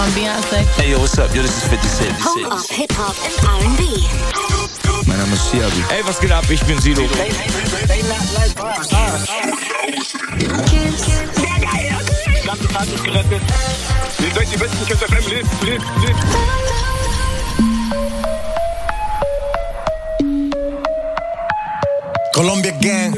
on Beyonce. Hey yo, what's up? Yo, this is 50 Cent. Home of Hip Hop and R&B. Mein Name ist Siabi. Hey, was geht ab? Ich bin Sido. Ganze Tag ist gerettet. Wir sind die besten Kids FM. Live. Colombia Gang.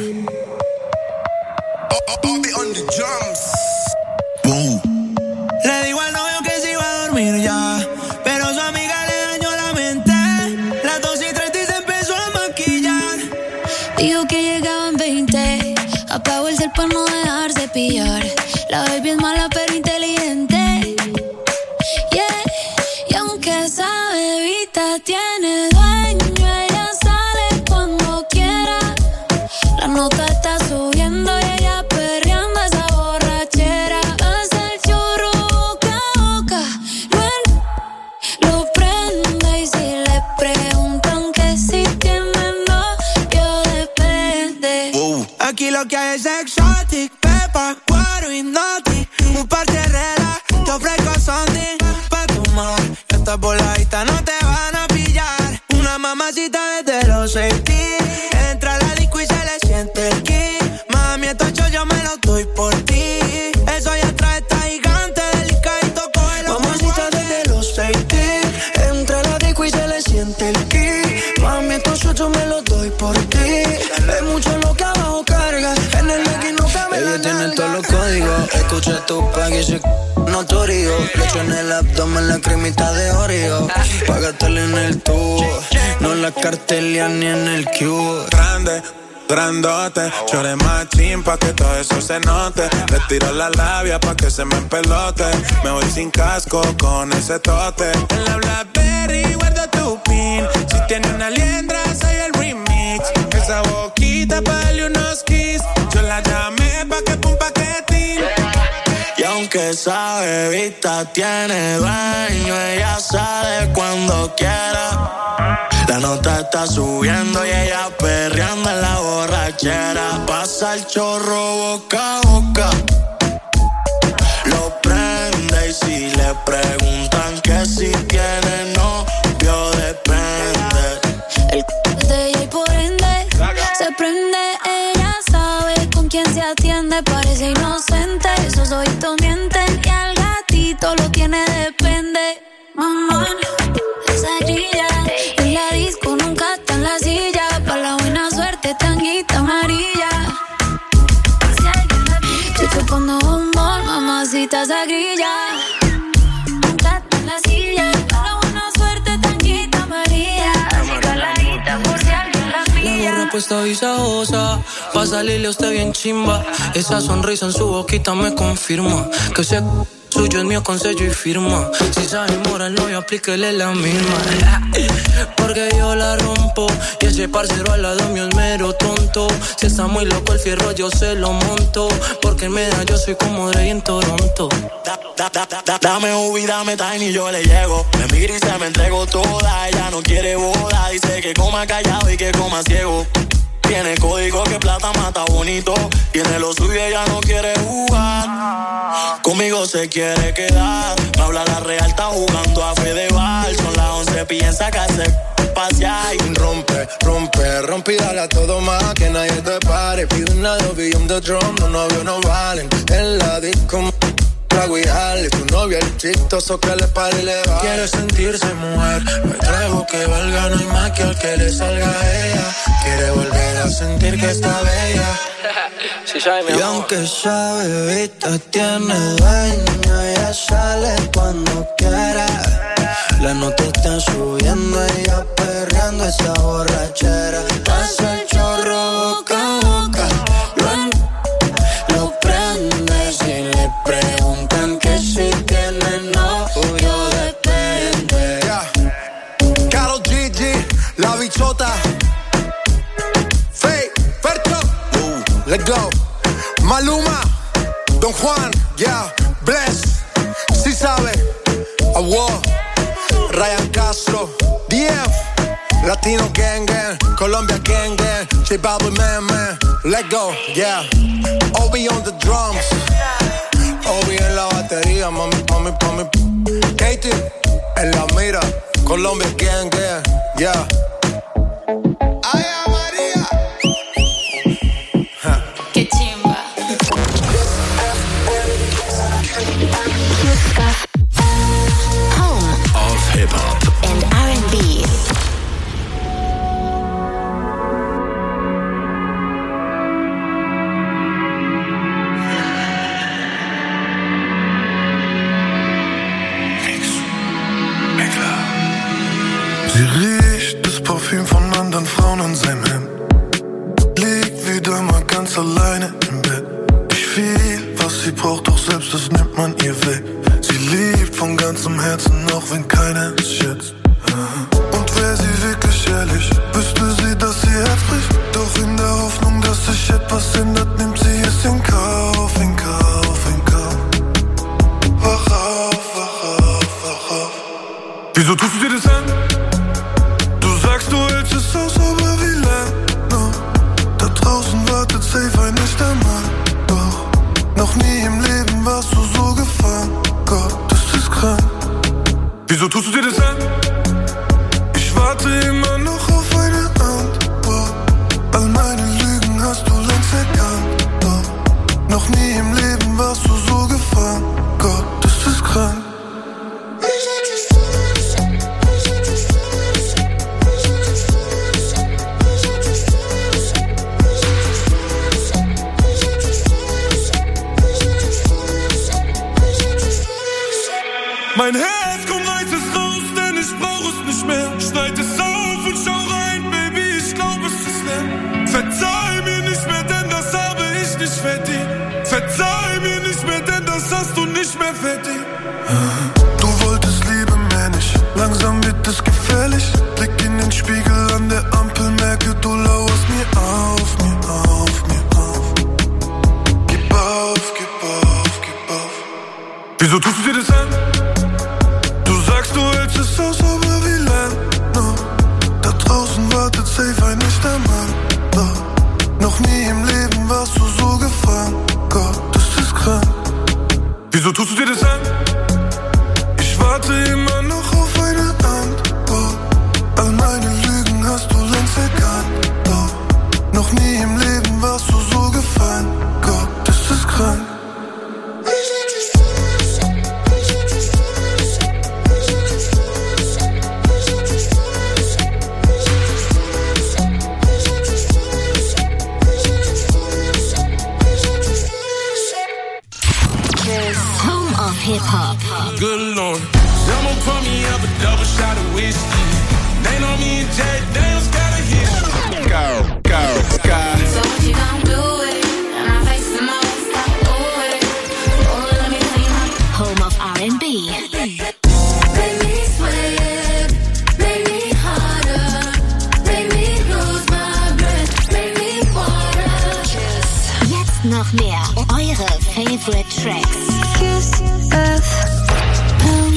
Bobby on the drums. Boom. Le digo al novio que se iba a dormir ya, pero su amiga le dañó la mente. Las 2:30 y se empezó a maquillar. Dijo que llegaban 20. Apagó el cel para no dejarse pillar. La baby es mala pero inteligente. Yeah. Y aunque esa bebita tiene dueño, ella sale cuando quiera. La nota está subiendo y ella perreando esa borrachera. Hace el churro boca a boca, lo prende y si le preguntan que si tiene novio depende. Aquí lo que hay es exotic, pepa, guaro y noti. Un par de reglas, te ofrezco something pa' tomar. Esta voladita no te van a pillar. Una mamacita desde los 60. Entra a la disco y se le siente el ki. Mami, estos yo me los doy por ti. Eso ya trae esta gigante delicadito, coge la mamacita desde los 60. Entra a la disco y se le siente el ki. Mami, estos yo me los doy por ti. Es mucho lo que abajo carga. En el legging no cabe la ella tiene todos los códigos. Escucha tu pack y se notorio. Le echo en el abdomen la cremita de Oreo. Págatela en el tubo, no la cartelia ni en el cubo. Grande, grandote, chore machín pa' que todo eso se note. Le tiro la labia pa' que se me empelote. Me voy sin casco con ese tote. En la Blackberry guardo tu pin. Si tiene una liendra soy el remix. Esa boquita pa' darle unos kiss. Yo la llamé pa' que pum paquetín. Y aunque esa bebita tiene dueño, ella sale cuando quiera. La nota está subiendo y ella perreando en la borrachera. Pasa el chorro boca a boca, lo prende y si le preguntan que si tiene novio depende. El de ella y por ende se prende. Ella sabe con quién se atiende. Parece inocente, esos ojitos mienten. Y al gatito lo tiene depende. Mamá, esa grilla en la disco nunca está en la silla. Pa' la buena suerte, tanguita amarilla. Estoy chupando bombón, mamacita, esa grilla nunca está en la silla. Pa' la buena suerte, tanguita amarilla. Así caladita por si alguien la pilla. La respuesta visajosa, pa' salirle a usted bien chimba. Esa sonrisa en su boquita me confirma que ese suyo es mío con sello y firma. Si sabe moral no, yo aplíquele la misma. Porque yo la rompo y ese parcero al lado mío es mero tonto. Si está muy loco el fierro yo se lo monto. Porque en media yo soy como Dre en Toronto. Dame Ubi, dame Tiny, yo le llego. Me mira y se me entrego toda. Ella no quiere boda, dice que coma callado y que coma ciego. Tiene código que plata mata bonito. Tiene lo suyo, ella no quiere jugar. Conmigo se quiere quedar. Me habla la real, está jugando a Fedeval. Son las 11, piensa que hace pasear. Rompe y dale a todo más que nadie te pare. Pide una doble on the drum, los novios no valen. En la disco trago y jale. Tu novia el chistoso que le pare y le va. Quiere sentirse mujer, me traigo que valga, no hay más que al que le salga a ella. Quiere volver a sentir que está bella. Sí, sabe, mi y amor. aunque esa bebita tiene dueño, ella sale cuando quiera. La nota está subiendo, ella perreando esa borrachera. Pasa el chorro boca a boca, lo prende. Si le preguntan que si tiene novio depende. Karol G, La Bichota, Faye, Fercho, let's go. Maluma, Don Juan, Bless, si sabe, Award, Ryan Castro, DF, Latino Gang Gang, Colombia Gang Gang, J Balvin Man, let's go, Obi on the drums, Obi en la batería, mami, Haiti, en la mira, Colombia gang, yeah. Ay, María. Qué chimba. Home of Hip Hop and R&B. Sie riecht das Parfüm von anderen Frauen an seinem Hemd. Liegt wieder mal ganz alleine im Bett. Ich viel, was sie braucht, doch selbst das nimmt man ihr weg. Sie liebt von ganzem Herzen, auch wenn keiner es schätzt. Und wäre sie wirklich ehrlich, wüsste sie, dass ihr Herz bricht. Doch in der Hoffnung, dass sich etwas ändert, nimmt sie es in Kauf, in Kauf, in Kauf. Wach auf, wach auf, wach auf. Wieso tust du dir das an? Du hältst es aus, aber wie lang noch? Da draußen wartet safe ein echter Mann. Doch noch nie im Leben warst du so gefangen. Gott, das ist krank. Wieso tust du dir das an? Ich warte immer noch auf eine Antwort. All meine Lügen hast du längst erkannt. Doch noch nie im Leben warst du so gefangen. Gott, das ist krank. Mein Herz, komm, reiß es raus, denn ich brauch es nicht mehr. Schneid es auf und schau rein, Baby, ich glaub, es ist leer. Verzeih mir nicht mehr, denn das habe ich nicht verdient. Verzeih mir nicht mehr, denn das hast du nicht mehr verdient. Du wolltest Liebe mehr nicht, langsam wird es gefährlich. Blick in den Spiegel an der Ampel, merke, du lauerst mir auf, mir auf, mir auf. Gib auf, gib auf, gib auf. Wieso tust du dir das an? Du hältst es aus, aber wie lang noch? Da draußen wartet safe ein echter Mann. Doch noch nie im Leben warst du so gefangen. Gott, das ist krank. Wieso tust du dir das an? Ich warte immer noch auf eine Antwort. All meine Lügen hast du längst erkannt. Doch noch nie im Leben warst du so gefangen. Gott, das ist krank. Hip-Hop. Good Lord, someone pour me up a double shot of whiskey. They know me and Jay Daniels got a hit. Go. So what you gon' do with it? And I face the most, I do it. Oh, let me tell you how. Home of R&B. Make me sweat, make me harder, make me lose my breath, make me water. Jetzt noch mehr eure Favorite Tracks. Kiss FM.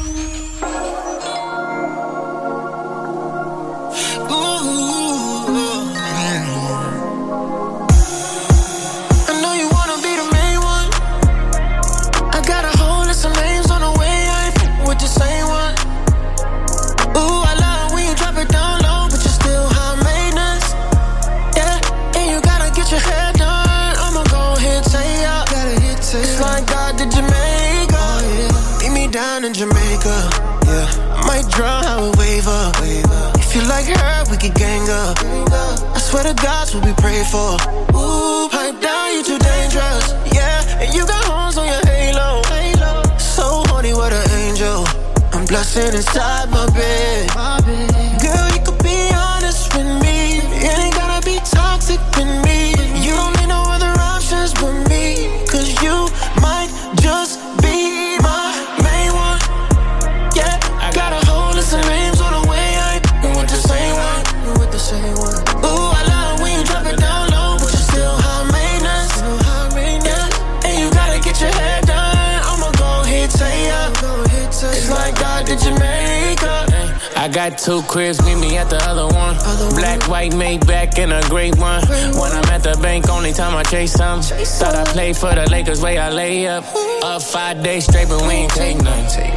In Jamaica, yeah, I might drown, I would wave up. If you like her, we could gang up. I swear to God, what we pray for. Ooh, pipe down, you too dangerous. Yeah, and you got horns on your halo. So horny, what an angel. I'm blushing inside my bed. Girl, you could be honest with me. It ain't gotta be toxic with me. You don't need no other options but me. Cause you might just be my main one. Yeah, I got a whole list of names on the way. I ain't with the same one. Ooh, I love when you drop it down low, but you still high maintenance. Yeah, and you gotta get your hair done. I'ma go ahead, say up. It's like God did Jamaica. I got 2 cribs, meet me at the other one. Black, white, Maybach, and a great one. When I'm at the bank, only time I chase some. Thought I played for the Lakers, way I lay up. Up 5 days straight, but we ain't take none. Yeah.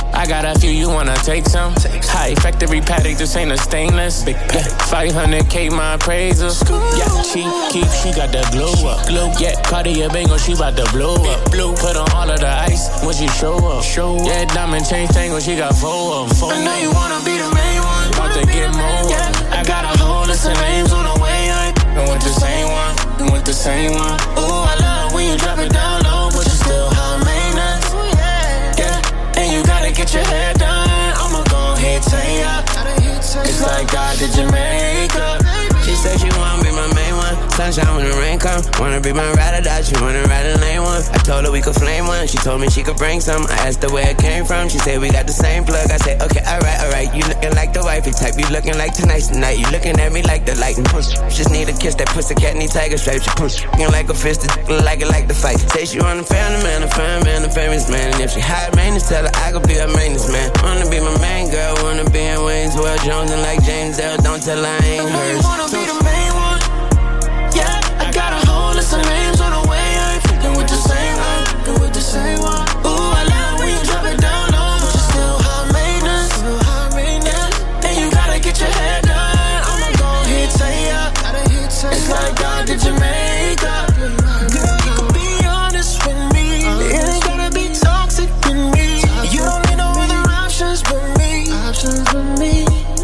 I got a few, you wanna take some? High factory paddock, this ain't a stainless. Big pack, 500K my appraisal. Yeah, she got the glow up. Yeah, Cartier Bango, she bout to blow up. Put on all of the ice when she show up. Yeah, diamond chain tangle, she got 4 of them. I know you wanna be the main one. About to get more. I got a whole list of names on the way. I ain't with the same one. With the same one. Ooh, I love when you drop it down low, but you still high maintenance. Yeah, and you gotta get your hair done. I'ma go ahead, tie up. It's like God did your makeup. She said she wanna be my main one. Sunshine when the rain come. Wanna be my ride or die. She wanna ride a lane one. I told her we could flame one. She told me she could bring some. I asked her where it came from. She said we got the same plug. I said okay, alright. You looking like the wifey type. You looking like tonight's the night. You looking at me like the light and push. Just need a kiss. That pussy cat need tiger stripes. She push. Looking like a fist. Like it like the fight. Say she want a family man, a fine man, a famous man. And if she high maintenance, tell her I could be her maintenance man. Wanna be my main girl. Wanna be in Wayne's World Jones and like James L. Don't tell her I ain't hers. You wanna be the main one. Yeah, I got a whole list of names on the way. I ain't fucking with the same one. Fucking with the same one. Ooh, I love when you drop it down low, but you still high maintenance. Yeah, and you gotta get your hair done. I'ma go ahead, tie up. It's like God did your makeup. Girl, you can be honest with me. It ain't gotta be toxic with me. You don't need no other options but me. Options with me.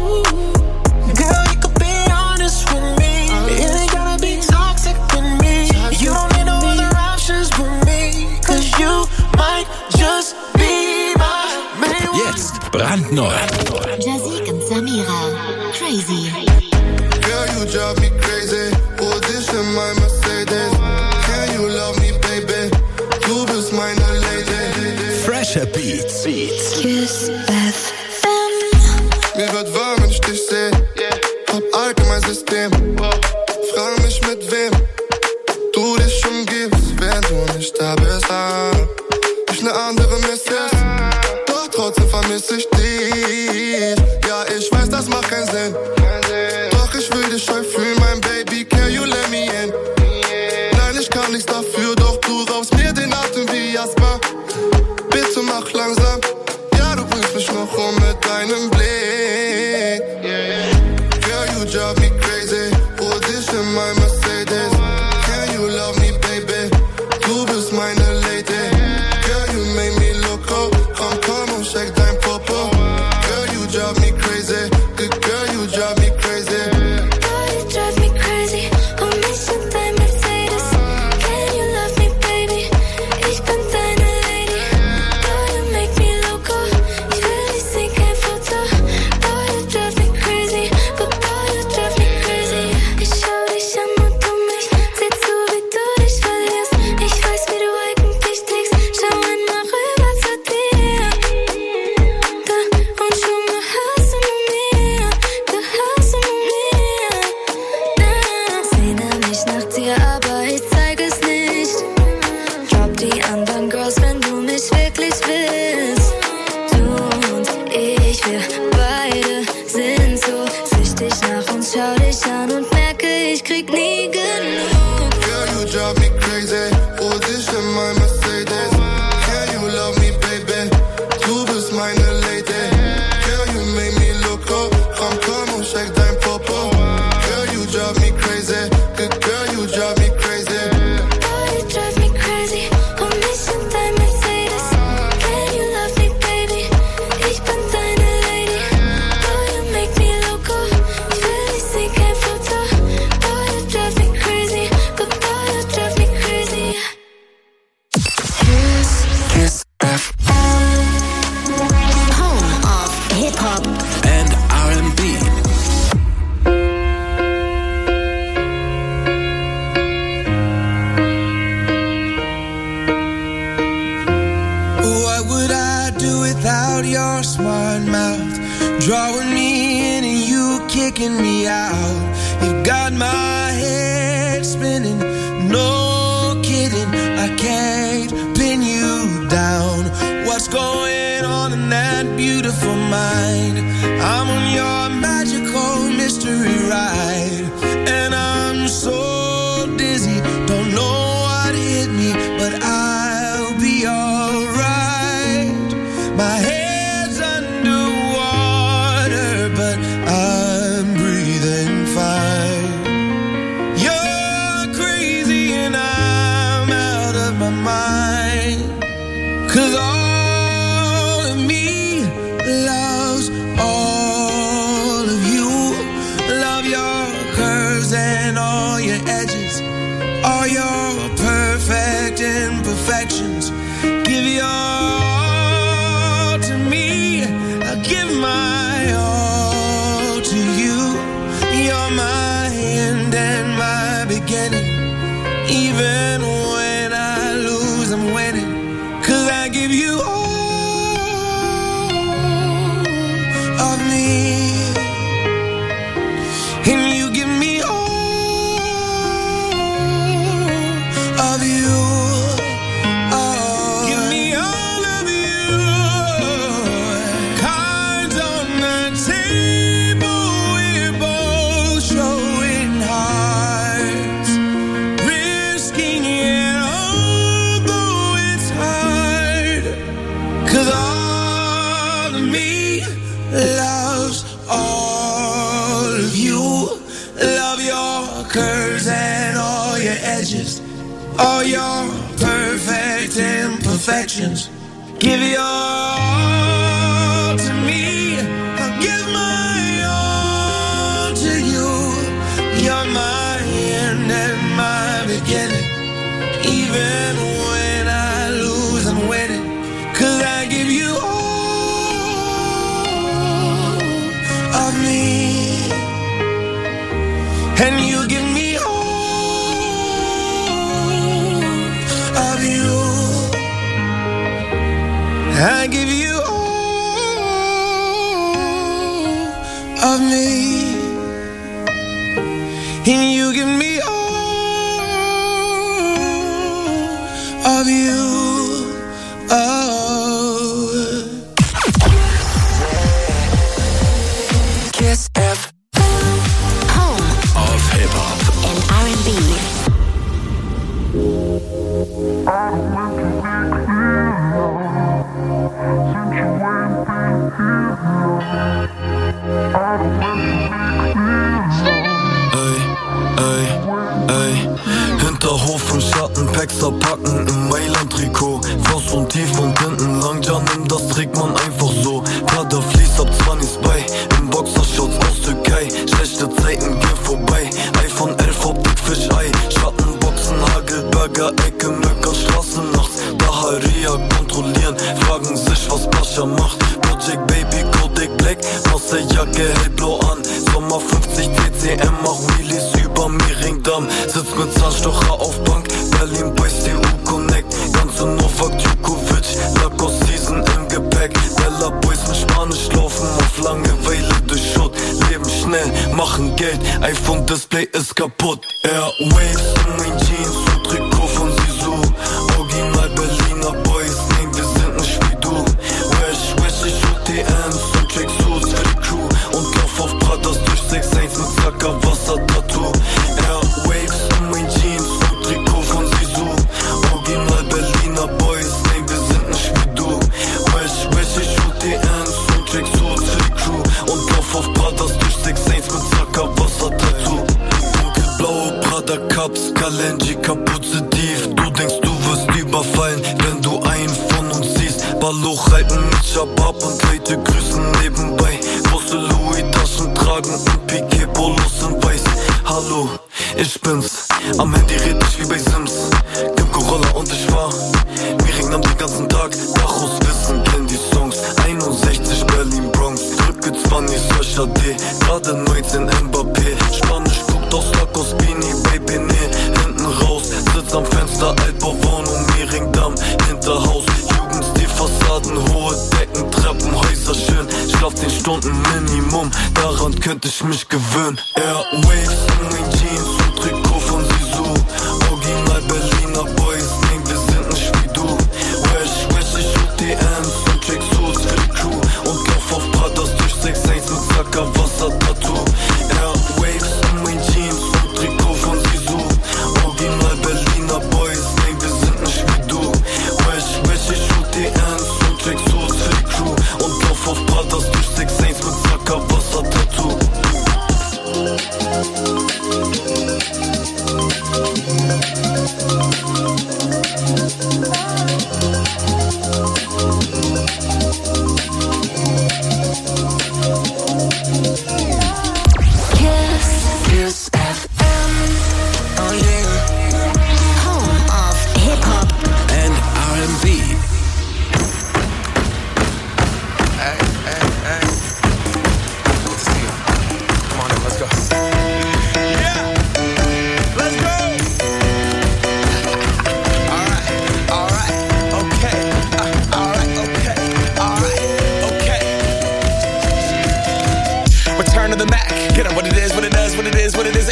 Girl, you can be honest with me. It ain't gotta be toxic with me. You don't need no other options but me. Cause you might just be my main one. Jetzt brandneu. Jazik und Samira. Crazy. Girl, you drive me crazy. Position my Mercedes. Can you love me, baby? Du bist meine Lady. Fresher Beats. Kiss FM. Mir wird warm, wenn ich dich seh. Hab Alk in mein System. Frag mich mit wem du dich umgibst, wenn du nicht da bist. Ich ne andere Misses, doch trotzdem vermiss ich dich. Ja, ich weiß, das macht keinen Sinn. Doch ich will dich scheu fühlen, mein Baby. Can you let me in? Nein, ich kann nichts dafür, doch du raubst mir den Atem wie Jasper. Bitte mach langsam. Ja, du bringst mich noch mit deinem Blick. Girl, you drive me crazy. Position my Mercedes. Can you love me, baby? Du bist meine Lady. Girl, you make me loco. Komm und shake dein Popo. Girl, you drive me crazy. Good girl, you drive me crazy. Girl, you drive me crazy. Oh, mich und dein Mercedes. Can you love me, baby? Ich bin deine Lady. Girl, you make me loco. Ich will nicht sehen, kein Foto. Girl, you drive me crazy. But girl, you drive me crazy. Ich schau dich an und du mich. Seh zu, wie du dich verlierst. Ich weiß, wie du eigentlich tickst. Schau einmal rüber zu dir. Da und schon mal hörst du nur mir. Du hörst du nur mir. Sehne mich nach dir, aber ich zeig es nicht. Drop die anderen Girls, wenn du mich wirklich willst. Du und ich, wir beide sind so süchtig nach uns. Schau dich an und merke, ich krieg nie genug. Girl, you drive me crazy. Position my Mercedes. Can you love me, baby? Du bist meine Lady. Girl, you make me loco. Komm und shake dein Popo. Girl, you drive me crazy. Good girl, you drive me crazy. Girl, you drive me crazy. Oh, mich und dein Mercedes. Can you love me, baby? Ich bin deine Lady. Girl, you make me loco. Ich will nicht sehen, kein Foto. Girl, you drive me crazy. But girl, you drive me crazy. Kiss FM Home of Hip-Hop. and R&B. What would I do without your smart mouth? Drawing me in and you kicking me out. You got my head spinning, no kidding. I can't pin you down. What's going on in that beautiful mind? I'm on your magical mystery ride, and I'm so dizzy, don't know what hit me, but I'll be alright. My head curves and all your edges, all your perfect imperfections. Give your all to me, I'll give my all to you. You're my end and my beginning. Even when I lose, I'm winning. 'Cause I give you all of me, and you give me all of you. Oh, give me all of you. Cards on the table, we're both showing hearts, risking it although it's hard. 'Cause all of me loves all of you. Love your curves and all your edges, all your perfect imperfections. Give your all to me, I'll give my all to you. You're my end and my beginning. Even when I lose, I'm winning. 'Cause I give you all of me, and you give me all of you. I give you all of me, and you give me all of you. Oh. Kiss F. Home Of Hip-Hop and R&B. Hinterhof im Schatten, Paxer packen im Mailand-Trikot. Faust und tief und hinten lang, ja nimm, das trägt man einfach so. Prada fließt ab 20 bei, im Boxershorts aus Türkei. Schlechte Zeiten gehen vorbei, iPhone 11 Optik Fischei. Schattenboxen, Hagelberger, Ecke, Möcker, Straße nachts. Daharia kontrollieren, fragen sich, was Pascha macht. Project Baby, Kodak Black, Marseille-Jacke, hellblau an. Sommer 50 TCM, mach Wheelies über Mehringdamm. Sitz mit Zahnstocher auf Bank, Berlin Boys, TU Connect. Ganze Novak Djokovic, Lacoste Season im Gepäck. Bella Boys mit Spanisch laufen auf Langeweile durch Schutt. Leben schnell, machen Geld, iPhone-Display ist kaputt. Airwaves in mein Jeans und Trikot von Sisu. Original Berliner Boys, nein, wir sind nicht wie du. Wesh, ich UTMs und Tracksuits für die Crew. Und lauf auf Pradas durch 6'1 mit Zackerwasser-Tattoo. Airwaves in mein Jeans und Trikot von Sisu. Original Berliner Boys, nein, wir sind nicht wie du. Wesh, ich UTMs und Tracksuits für die Crew. Und lauf auf Pradas durch 6'1 mit Zackerwasser-Tattoo. Dunkelblaue Prada Cups, Kalenji, Kapuze tief. Du denkst, du wirst überfallen, wenn du einen von uns siehst. Balloch halten mit Shabab und Leute grüßen nebenbei. Große Louis-Taschen tragen und Piquet-Polos in weiß. Hallo, ich bin's, am Handy red ich wie bei Sims. Kim Corolla und ich war Mehringdamm den ganzen Tag. Bachus wissen, kenn die Songs. 61 Berlin Bronx, drücke 20 Search AD. Gerade 19 Mbappé, Spanisch guckt aus Lacoste Beanie, Baby nee, hinten raus. Sitz am Fenster, Altbauwohnung, Mehringdamm, Hinterhaus. Jugendstil, Fassaden, hohe Decken, Treppenhäuser schön. Schlaf 10 Stunden Minimum, daran könnte ich mich gewöhnen. Airwaves in mein Jeans und Trikot von Sisu. Original Berliner Boys, nein, wir sind nicht wie du. Wesh, ich UTMs und Tracksuits für die Crew. Und lauf auf Pradas durch 6'1 mit Zackerwasser-Tattoo. Airwaves in mein Jeans und Trikot von Sisu. Original Berliner Boys, nein, wir sind nicht wie du. Wesh, ich UTMs und Tracksuits für die Crew. Und lauf auf Pradas durch 6'1 mit Zackerwasser-Tattoo.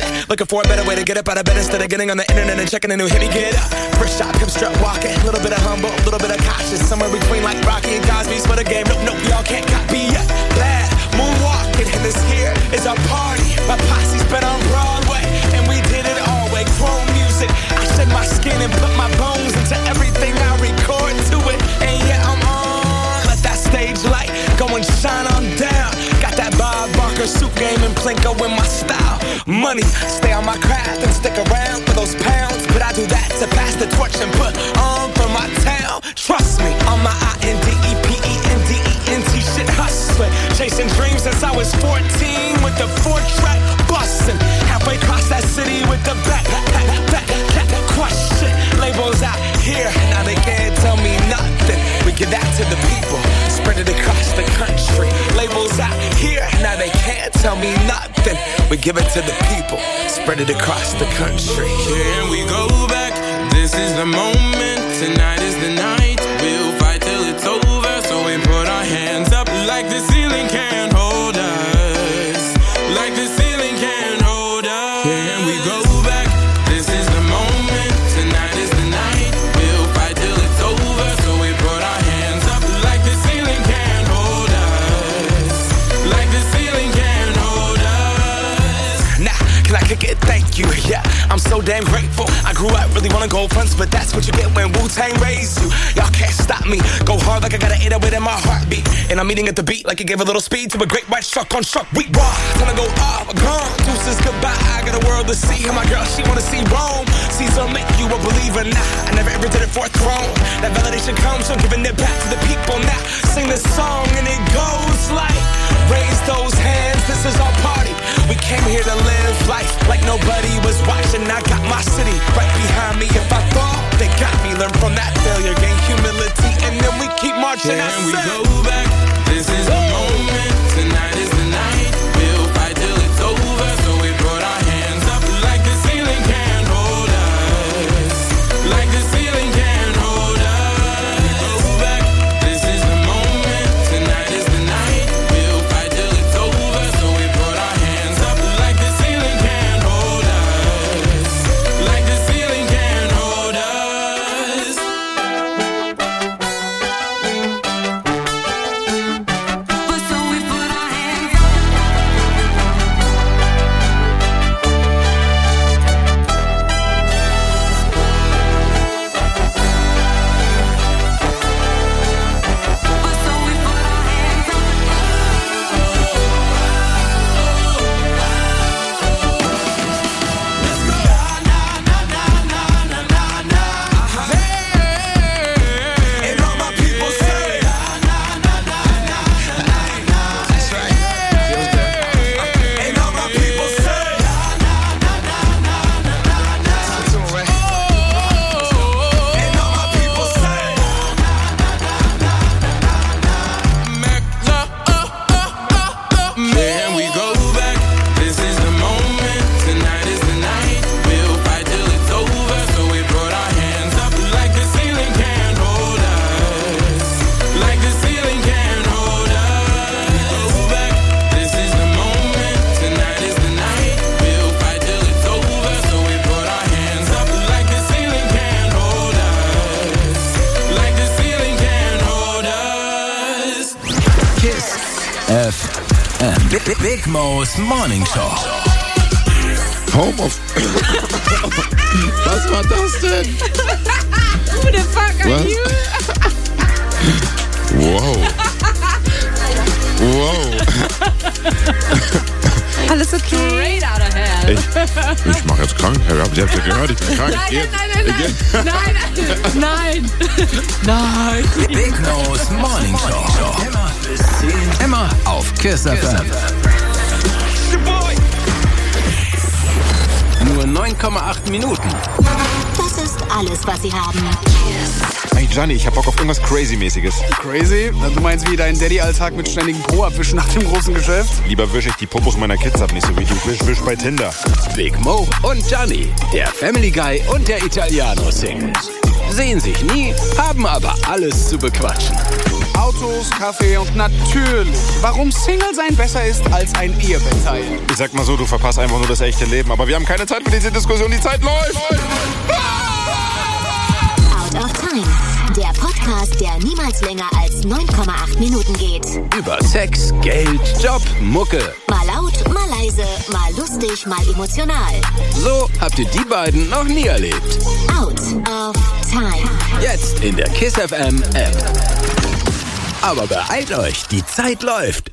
Looking for a better way to get up out of bed instead of getting on the internet and checking a new hit. Me get up. First shot, pimp strut walking. A little bit of humble, a little bit of cautious. Somewhere between like Rocky and Cosby's for the game. Nope, y'all can't copy yet. Glad moonwalking, and this here is our party. My posse's been on Broadway, and we did it all way. Chrome music. I shed my skin and put my bones into everything I record to it. And yeah, I'm on. Let that stage light go and shine on down. Got that Bob Barker suit game and Plinko in my style. Money, stay on my craft and stick around for those pounds. But I do that to pass the torch and put on for my town. Trust me, on my INDEPENDENT shit hustling. Chasing dreams since I was 14 with the 4-track bustin'. Halfway across that city with the back question. Labels out here, now they can't tell me nothing. We give that to the people, spread it across the country. Labels out here, now they can't tell me nothing. We give it to the people, spread it across the country. Here we go back, this is the moment, tonight is the night. We'll fight till it's over, so we put our hands up like the ceiling can't hold us. Like the ceiling can't hold us. Here we go back, this is the moment, tonight is the night. We'll fight till it's over, so we put our hands up like the ceiling can't hold us. Like the ceiling can't hold us. Nah, can I kick it? Thank you, yeah, I'm so damn grateful. I grew up really wanna go fronts, but that's what you get when Wu-Tang raised you. Y'all can't stop me, go hard like I got an 808 in my heartbeat. And I'm eating at the beat like it gave a little speed to a great white shark on shark. We raw, time to go off, gone, deuces goodbye. I got a world to see, and my girl, she wanna see Rome. Caesar make you a believer, nah, I never ever did it for a throne. That validation comes from giving it back to the people. Now, sing this song and it goes like, raise those hands, this is our party. We came here to live life like nobody was watching. I got my city right behind me. If I fall, they got me. Learn from that failure, gain humility, and then we keep marching. Can we go back? This is the moment. Tonight is the night. We'll fight till it's over. So we put our hands up like the ceiling can't hold us. Like the ceiling can't hold us. Go back. This is the moment. Tonight is the night. We'll fight till it's over. So we put our hands up like the ceiling can't hold us. Like the ceiling can't hold us. Big Mo's Morning Show. Home of... Was war das denn? Who the fuck are Was? you? Wow. Wow. Alles okay? Straight out of hell. Ich mache jetzt krank. Ihr habt ja gehört, ich bin krank. Nein. Big Mo's Morning Show. Immer auf Kiss FM. Nur 9,8 Minuten. Das ist alles, was sie haben. Hey Gianni, ich hab Bock auf irgendwas Crazy-mäßiges. Crazy? Du meinst wie dein Daddy-Alltag mit ständigen Po-Abwischen nach dem großen Geschäft? Lieber wische ich die Popos meiner Kids ab, nicht so wie du wisch bei Tinder. Big Mo und Gianni, der Family Guy und der Italiano-Single. sehen sich nie, haben aber alles zu bequatschen. Autos, Kaffee und natürlich, warum Single sein besser ist als ein Ehebett teilen. Ich sag mal so, du verpasst einfach nur das echte Leben. Aber wir haben keine Zeit für diese Diskussion, die Zeit läuft. Out of Time, der Podcast, der niemals länger als 9,8 Minuten geht. Über Sex, Geld, Job, Mucke. Mal laut, mal leise, mal lustig, mal emotional. So habt ihr die beiden noch nie erlebt. Out of Time. Jetzt in der KISS FM App. Aber beeilt euch, die Zeit läuft.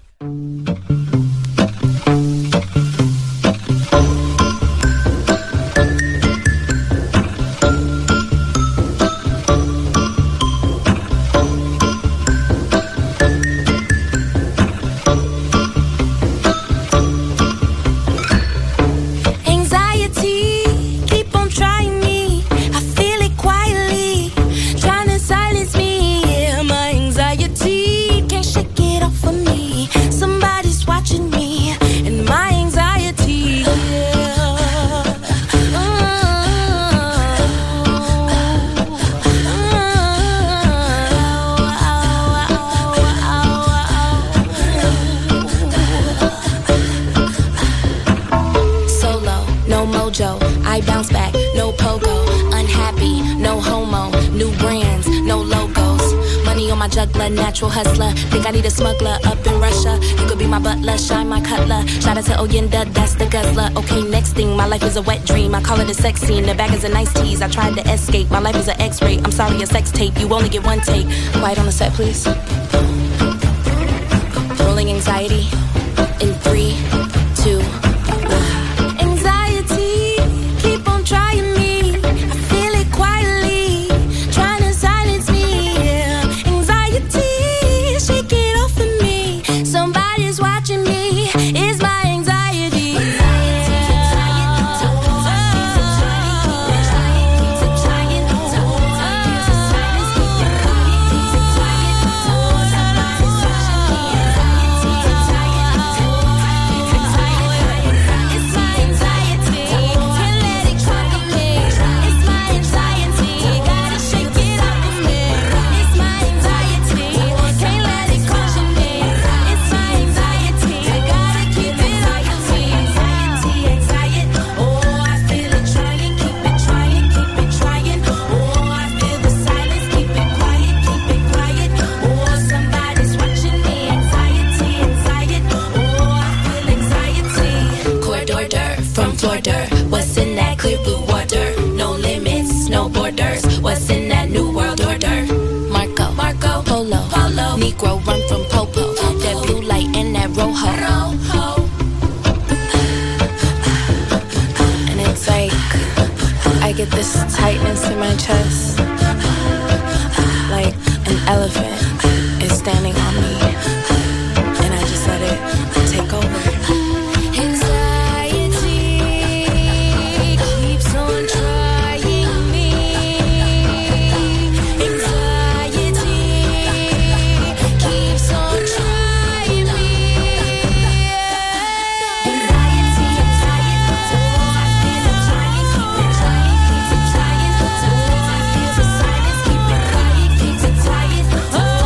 Natural hustler, think I need a smuggler up in Russia. You could be my butler, shine my cutler. Shout out to Oyenda, that's the guzzler. Okay, next thing, my life is a wet dream. I call it a sex scene, the bag is a nice tease. I tried to escape, my life is an X-ray. I'm sorry, a sex tape, you only get one take. Quiet on the set, please. Rolling anxiety in 3, 2, 1. Anxiety, keep on trying me. I feel it quietly, trying to silence me. Anxiety, shake it off of me. Somebody's watching me. It's my anxiety. What's in that clear blue water? No limits, no borders. What's in that new world order? Marco, Polo, Negro run from Popo. That blue light and that rojo. And it's like I get this tightness in my chest, like an elephant is standing on me, and I just let it take over. Oh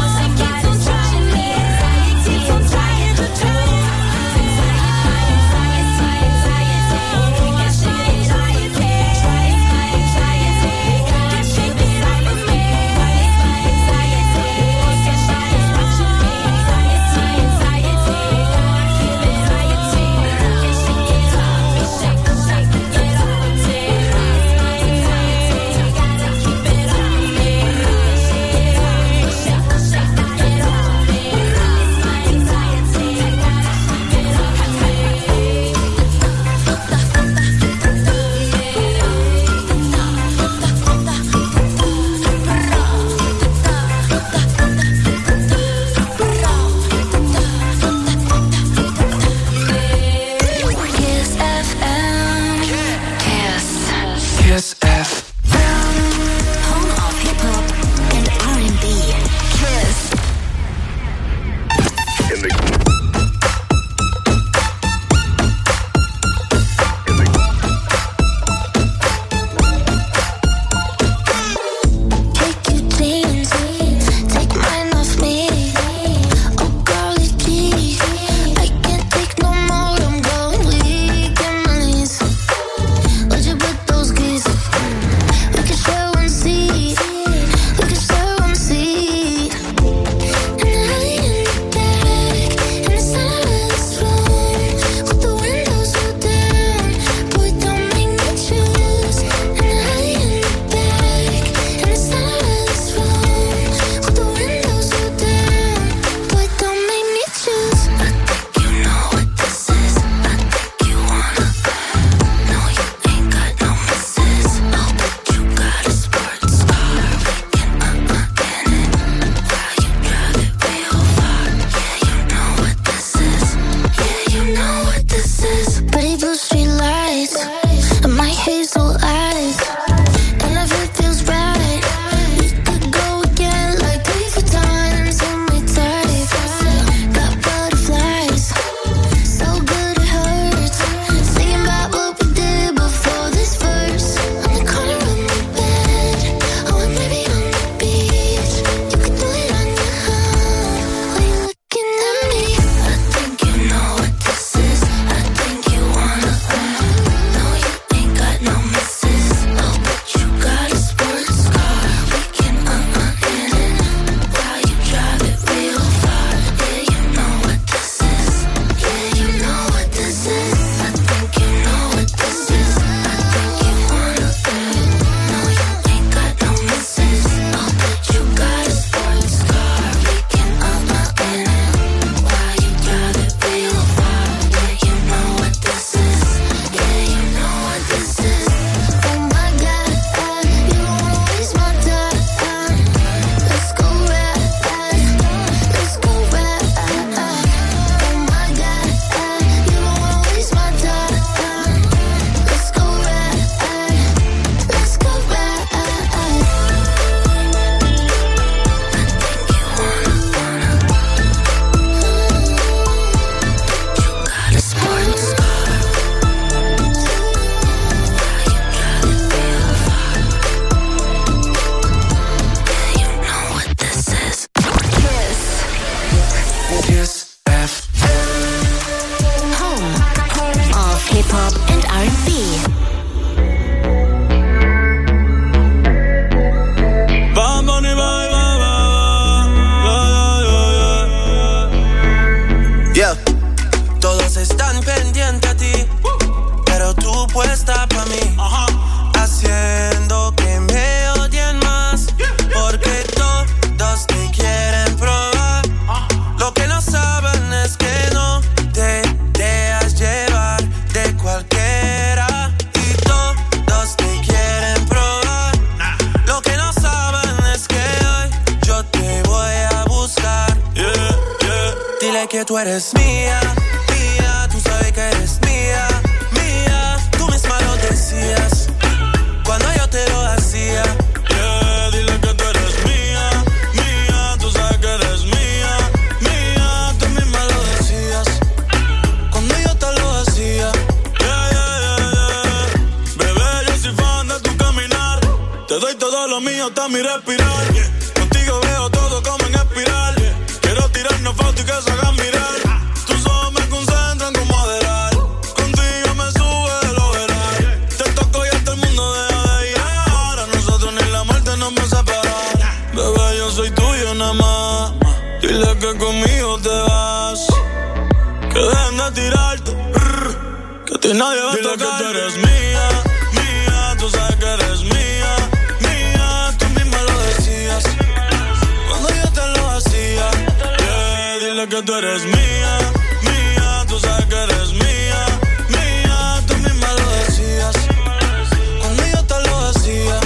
que tú eres mía, mía, tú sabes que eres mía, mía, tú misma lo decías cuando yo te lo hacía. Yeah, dile que tú eres mía, mía, tú sabes que eres mía, mía, tú misma lo decías cuando yo te lo hacía. Yeah, yeah, yeah, yeah. Bebé, yo soy fan de tu caminar, te doy todo lo mío hasta mi respirar. Contigo veo todo como en espiral. Quiero tirarnos fotos y que se hagan mirar. Tus ojos me concentran como adelar. Contigo me sube el overall. Te toco y hasta el mundo deja de ir. Ahora nosotros ni la muerte nos va a separar. Bebé, yo soy tuyo nada más. Dile que conmigo te vas. Que dejen de tirarte. Que a ti nadie va a tocar. Dile que tú eres mía, mía. Tú sabes que eres mía, mía. Tú misma lo decías cuando yo te lo hacía. Yeah, dile que tú eres mía, mía. Tú sabes que eres mía, mía. Tú misma lo decías cuando yo te lo hacía.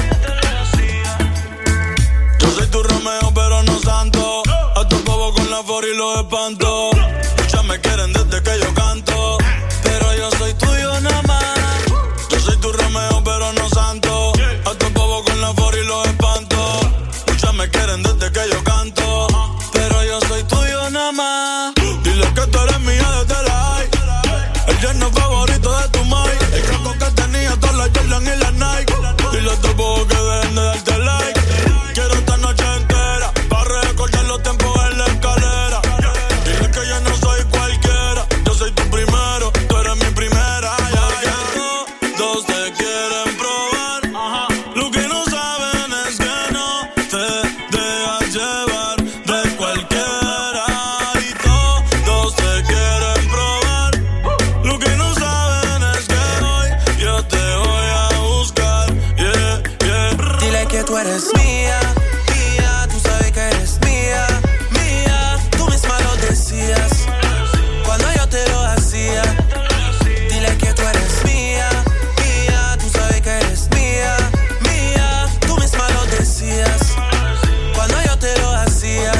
Yo soy tu Romeo pero no santo. A tu bobo con la for y los espanto. Muchas me quieren desde que yo canto, pero yo soy tuyo nada más. Yo soy tu Romeo pero no santo. A tu bobo con la for y los espanto. Muchas me quieren desde que yo canto, pero yo soy tuyo nada más. Dile que tú eres mía desde la high. El yerno favorito de tu mai. El casco que tenía todas las Jordan y las Nike. Dile a tu bobo que dejen de darte like. Quiero esta noche entera para recordar los tiempos en la escalera. Dile que yo no soy cualquiera. Yo soy tu primero, tú eres mi primera. Todos te quieren probar. Lo que no saben es que no te dejas llevar de cualquiera. Y todos te quieren probar. Lo que no saben es que hoy yo te voy a buscar. Yeah, yeah. Dile que tú eres mía, mía, tú sabes que eres mía, mía, tú misma lo decías cuando yo te lo hacía. Dile que tú eres mía, mía, tú sabes que eres mía, mía, tú misma lo decías cuando yo te lo hacía.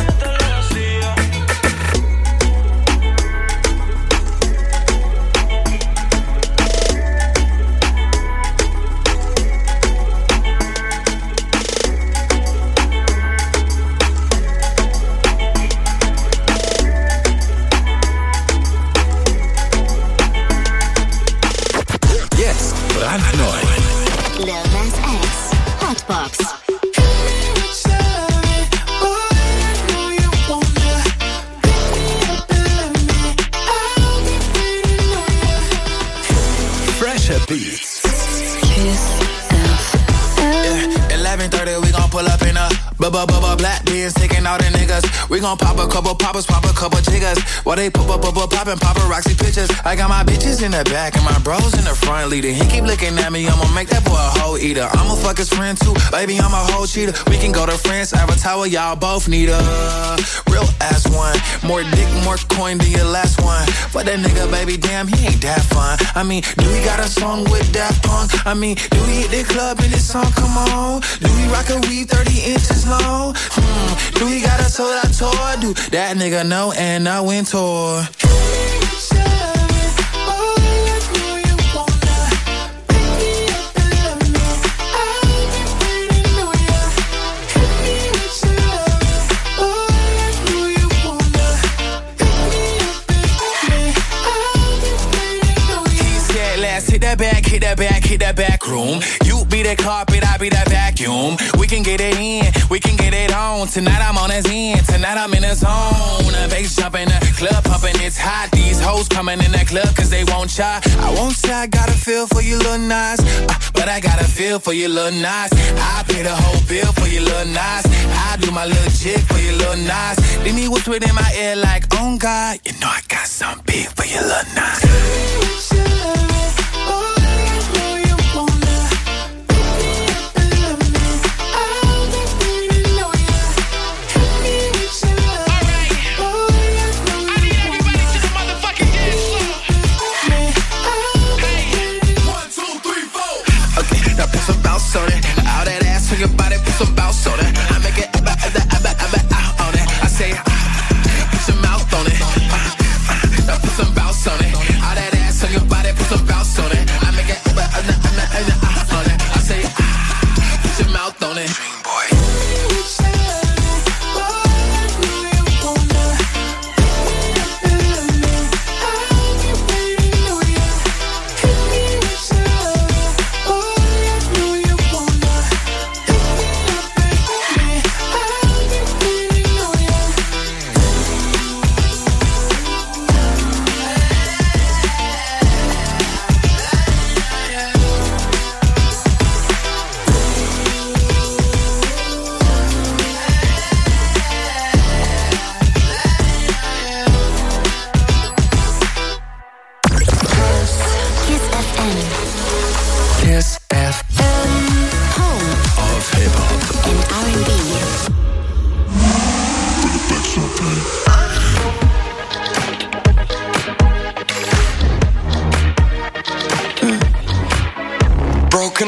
Jetzt brandneu. Lil Nas X Hotbox. Fresher Beats. 11:30, we gon' pull up in a black beans, taking all the niggas. We gon' pop a couple poppers, pop a couple jiggers. While they poppin' paparazzi pictures. I got my bitches in the back and my bros in the front leader. He keep looking at me, I'ma make that boy a hoe eater. I'ma fuck his friend too, baby, I'm a whole cheater. We can go to France, Avatar, y'all both need a real ass one. More dick, more coin than your last one. But that nigga, baby, damn, he ain't that fun. I mean, do we got a song with Daft Punk? I mean, do we hit the club in this song? Come on. Do we rock a weed 30 inches long? Do we got a sold out tour? Do that nigga know and I went tour. Hit that back room. You be the carpet, I be the vacuum. We can get it in, we can get it on. Tonight I'm on his end, tonight I'm in the zone. A bass jumping, the club pumping, it's hot. These hoes coming in the club cause they won't try. I won't say I got a feel for you little nice, but I got a feel for you little nice. I pay the whole bill for you little nice. I do my little jig for you little nice. Then he whisper in my ear like, oh God, you know I got something big for you little nice. On it, all that ass on your body, put some bounce on it. I make it on it. I say, put your mouth on it.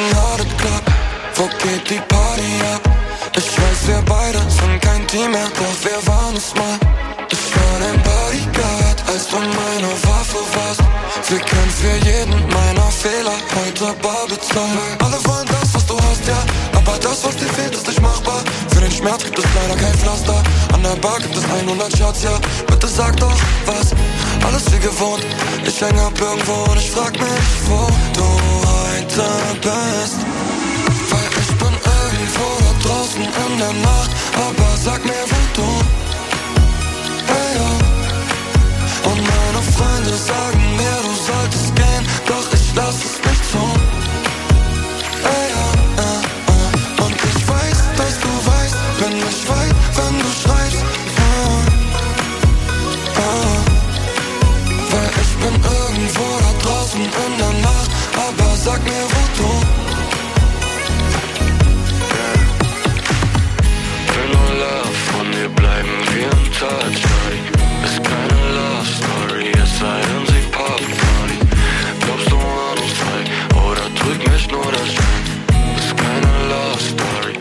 genau das klappt. Wo geht die Party ab? Ich weiß, wir beide sind kein Team mehr, doch wir waren es mal. Ich war dein Bodyguard, als du meine Waffe warst. Wir können für jeden meiner Fehler heute bar bezahlen. Alle wollen das, was du hast, ja, aber das, was dir fehlt, ist nicht machbar. Für den Schmerz gibt es leider kein Pflaster. An der Bar gibt es 100 Shots, ja, bitte sag doch was. Alles wie gewohnt, ich häng ab irgendwo und ich frag mich, wo du heute bist. Weil ich bin irgendwo da draußen in der Nacht, aber sag mir, wo du. Hey, ja. Und meine Freunde sagen mir, du solltest gehen, doch ich lass es nicht zu. Hey, ja, und ich weiß, dass du weißt, bin ich weit, wenn du schreibst. Weil ich bin irgendwo da draußen in der Nacht, aber sag mir, wo du. Will nur Love, von dir bleiben wir im Touch. Ist keine Love Story, es sei denn sie poppen, Party. Glaubst du an uns zwei, oder trügt mich nur der Schein? Ist keine Love Story,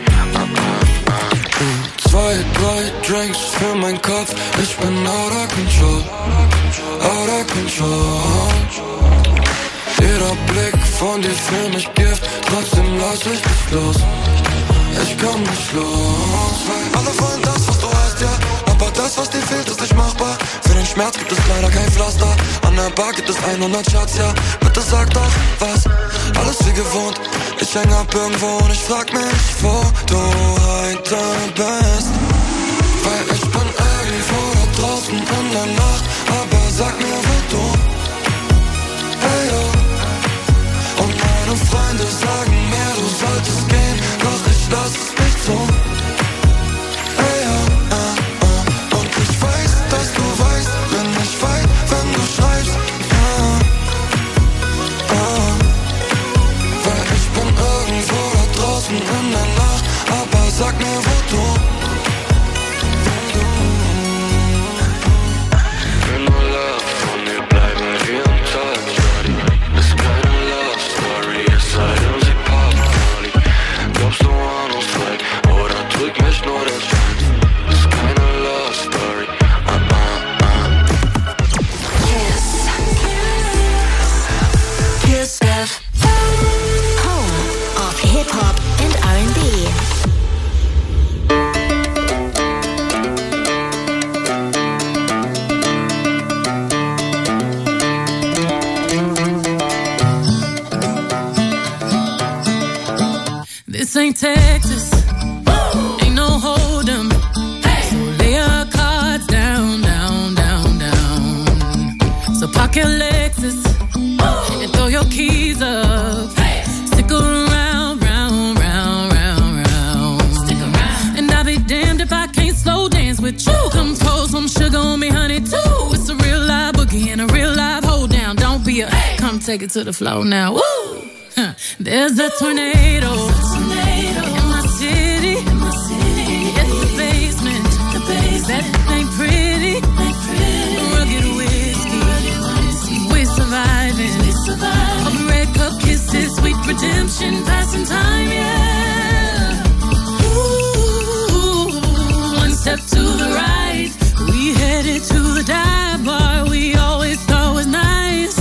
2, 3 Drinks für meinen Kopf, ich bin out of control. Out of control. Jeder Blick von dir für mich Gift, trotzdem lass ich dich los. Ich komm nicht los. Alle wollen das, was du hast, ja, aber das, was dir fehlt, ist nicht machbar. Für den Schmerz gibt es leider kein Pflaster. An der Bar gibt es 100 Shots, ja, bitte sag doch was. Alles wie gewohnt, ich häng ab irgendwo und ich frag mich, wo du heute bist. Weil ich bin irgendwo da draußen in der Nacht, aber sag mir, wo du. Hey, yo. Und meine Freunde sagen mir, du solltest gehen, doch ich lass es nicht zu. Hey, yo. Und ich weiß, dass du weißt, bin ich weit, wenn du schreibst. Weil ich bin irgendwo da draußen in der Nacht, aber sag mir, wo du. This ain't Texas, ain't no hold'em. So lay your cards down, down, down, down. So park your Lexus and throw your keys up. Stick around, round, round, round, round. Stick around. And I'll be damned if I can't slow dance with you. Come pour some sugar on me, honey, too. It's a real live boogie and a real live hold down. Don't be a come take it to the floor now. Woo! There's a tornado in my city. It's the basement. That ain't pretty. Rugged whiskey. We're surviving. Of red cup kisses, sweet redemption, passing time, yeah. Ooh, one step to the right. We headed to the dive bar we always thought was nice.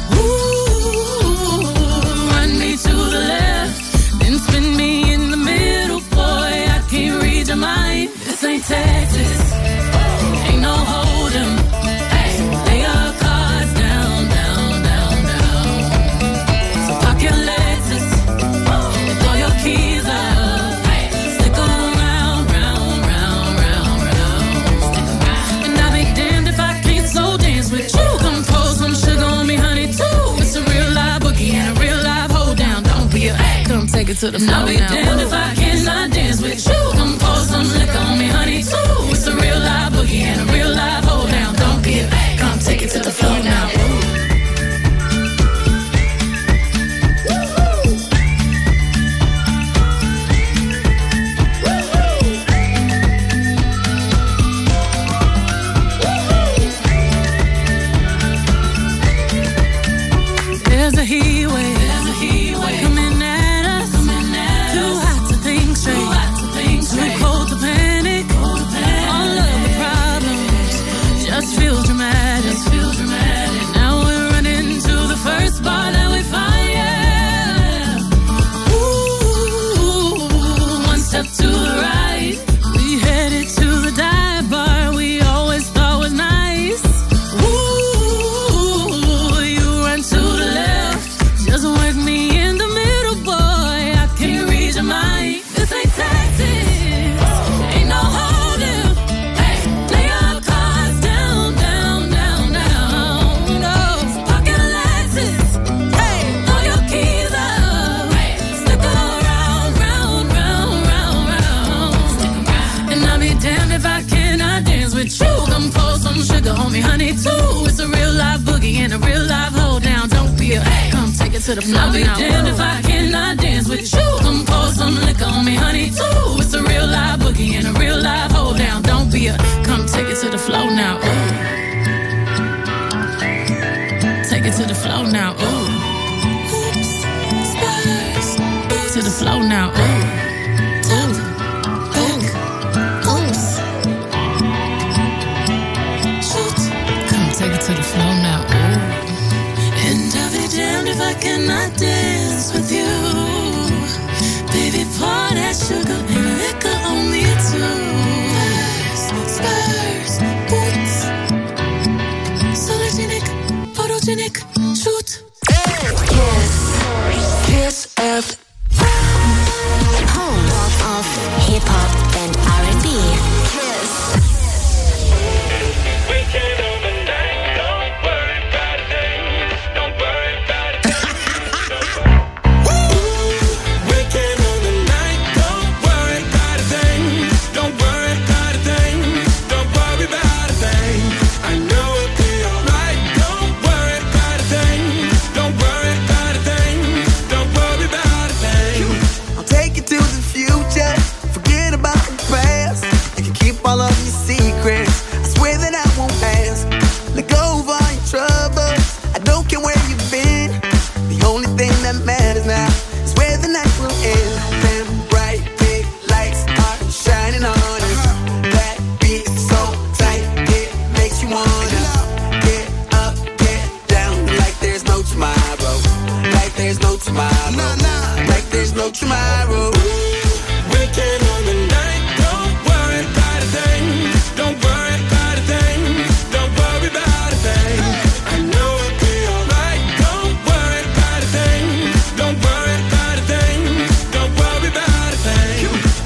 To the left, then spin me in the middle, boy, I can't read your mind. This ain't Texas, ain't no hold'em. Lay your cards down, down, down, down. So park your Lexus and throw your keys up. Stick around, round, round, round, round. And I'll be damned if I can't slow dance with you. Come pour some sugar on me, honey, too. It's a real live boogie and a real live come take it to the floor now. I'll be damned if I cannot dance with you. Come pour some liquor on me, honey, too. It's a real live boogie and a real live hold down. Don't be a come take it to the floor now. There's a heat wave coming at us. to the flow. I'll be damned if I cannot dance with you. Come pour some liquor on me, honey, too. It's a real live boogie and a real live hold down. Don't be a, come take it to the flow now. Ooh. Take it to the flow now. Ooh. Oops, spurs. To the flow now. Ooh. Ooh. Oops. Shoot. Come take it to the flow now. Ooh. And I'll be damned if I cannot dance with you. Baby, pour that sugar and liquor on me too. Spurs, boots. Sologenic, photogenic, shoot. Kiss FM. Home of Hip Hop and R&B. Kiss. Weekend on the night, don't worry about a thing. Don't worry about a thing. Weekend on the night, don't worry about a thing. Don't worry about a thing. Don't worry about a thing. I know it'll be alright. Don't worry about a thing. Don't worry about a thing. Don't worry about a thing. I'll take you to the future. Forget about the past. You can keep all of your secrets. I swear that I won't ask. Let go of all your troubles. I don't care where you've been. The only thing that matters now is where the night will end. Them bright big lights are shining on us. That beat is so tight, it makes you wanna get up, get down, like there's no tomorrow. Like there's no tomorrow. Like there's no tomorrow. Weekend on the night, don't worry about a thing. Don't worry about a thing. Don't worry about a thing. I know it'll be alright. Don't worry about a thing. Don't worry about a thing. Don't worry about a thing.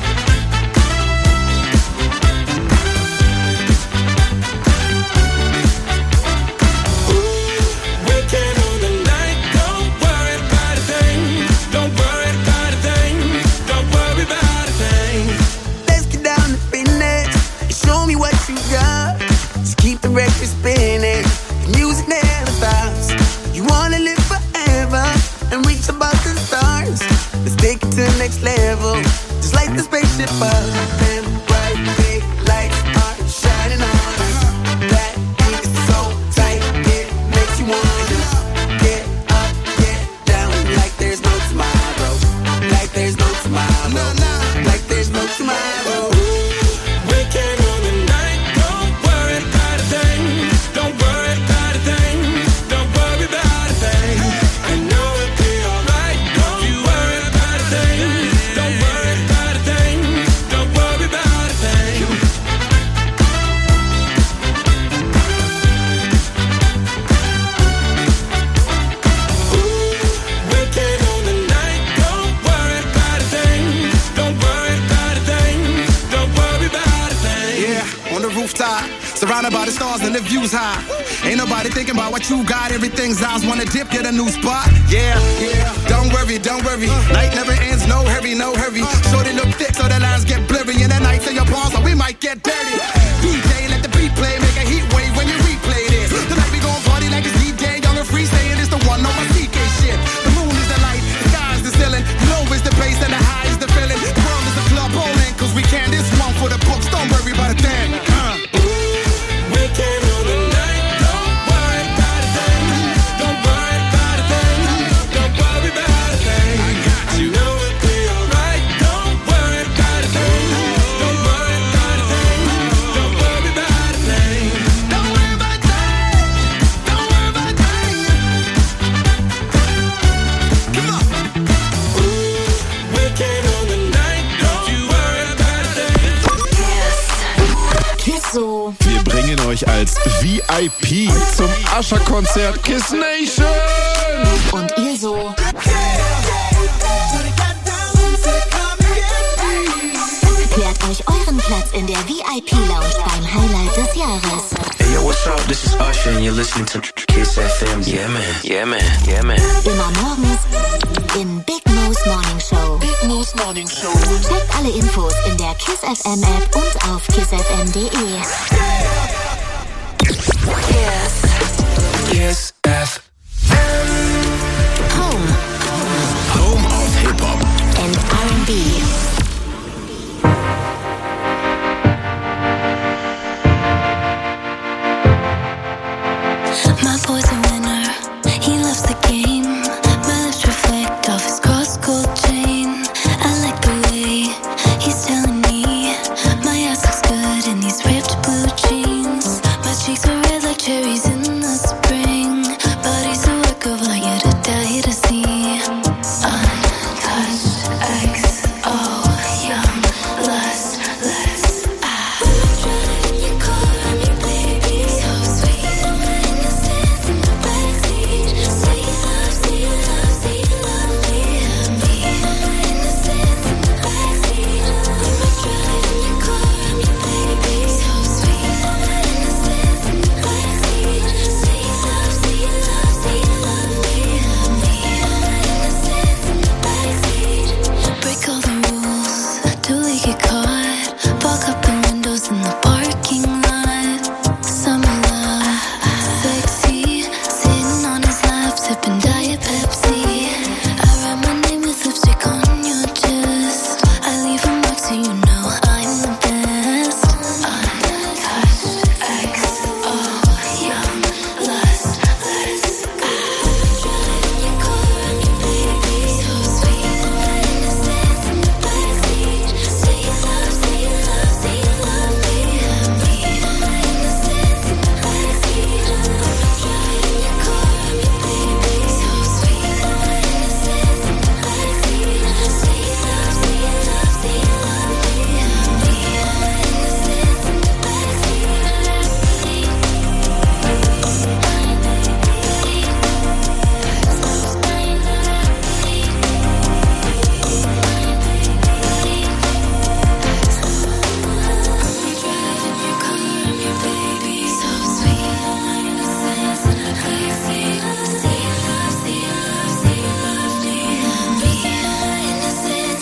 Weekend on the night, don't worry about a thing. Don't worry about a thing. Don't worry about a thing. Let's get down to business and show me what you got. Just keep the record spinning. The music never stops. You wanna live forever and reach above the stars. Let's take it to the next level. Just like the spaceship up. Them bright big lights are shining on us. That beat is so tight, it makes you wanna get up, get down, like there's no tomorrow. Like there's no tomorrow. Like there's no tomorrow. Weekend on the night, don't worry about a thing. Don't worry about a thing. Don't worry about a thing. I know it'll be alright. Don't you worry about a thing. Don't worry about a thing. Don't worry about a thing. Weekend on the night, don't worry about a thing. Don't worry about a thing. Don't worry about a thing. Yeah, on the rooftop, surrounded by the stars and the view's high. Ain't nobody thinking about what you got. Everything's eyes. Wanna dip, get a new spot. Yeah, yeah. Don't worry, don't worry. Night never ends. No hurry, no hurry. Shorty look thick, so the lines get blurry. And the nights in your palms, so we might get dirty. DJ, let the beat play, make a heat wave when you replay this. Tonight we gon' party like it's DJ, young and free, saying it's the one on my CK shit. The moon is the light, the sky is the ceiling. You know it's the bass and the high is the feeling. The world is a club bowling, cause we can. This one for the books. Don't worry about a thing. Weekend on the night, don't worry about a thing. Don't worry about a thing. Don't worry about a thing. You know it'll be alright. Don't worry about a thing. Don't worry about a thing. Don't worry about a thing. Don't worry about a thing. Don't worry about a thing. Come on. Weekend on the night, don't you worry about a thing. Kiss so. Wir bringen euch als VIP zum Ascher-Konzert Kiss Nation. Und ihr so. Klärt euch euren Platz in der VIP-Lounge beim Highlight des Jahres. Hey yo, what's up? This is Usher and you're listening to Kiss FM. Yeah man, yeah man, yeah man. Immer morgens in Big Mo's Morning Show. Big Mo's Morning Show. Checkt alle Infos in der Kiss FM App und auf kissfm.de. Kiss. Kiss FM. Home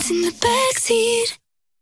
dance in the backseat.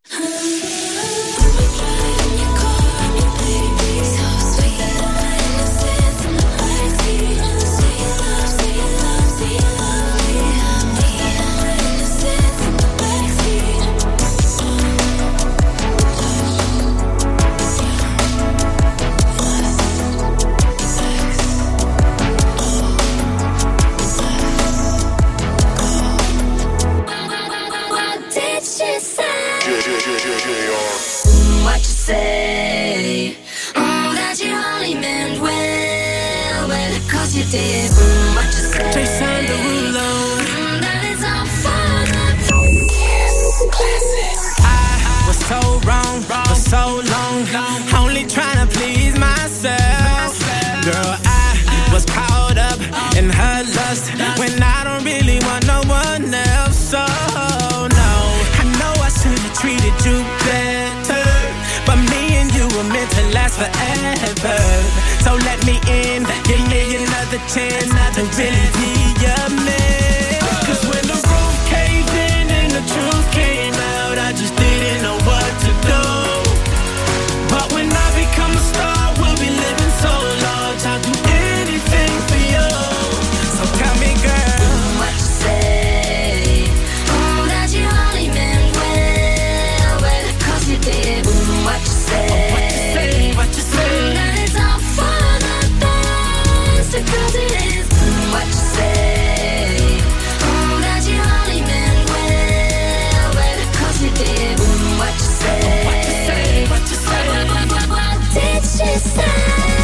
What you say? That you only meant well, cause you did. What you say? Jason Derulo. That is all for the classics. I was so wrong for so long, only trying to please myself. Girl, I was caught up in her lust when I don't really want no one else. So no, I know I should have treated you better, but me and you were meant to last forever. So let me in, give me another chance to really be your man. Cause when the roof caved in and the truth came out, I just didn't know what to do. But when I become a star, we'll be living so large, I'll do anything for you. So tell me, girl, what you say? That you only meant well, cause you did. What you say? What you say? That is all for the best, cause it is. What you say? That you only meant well, cause you did. What you say? What you say? What you say? What did she say?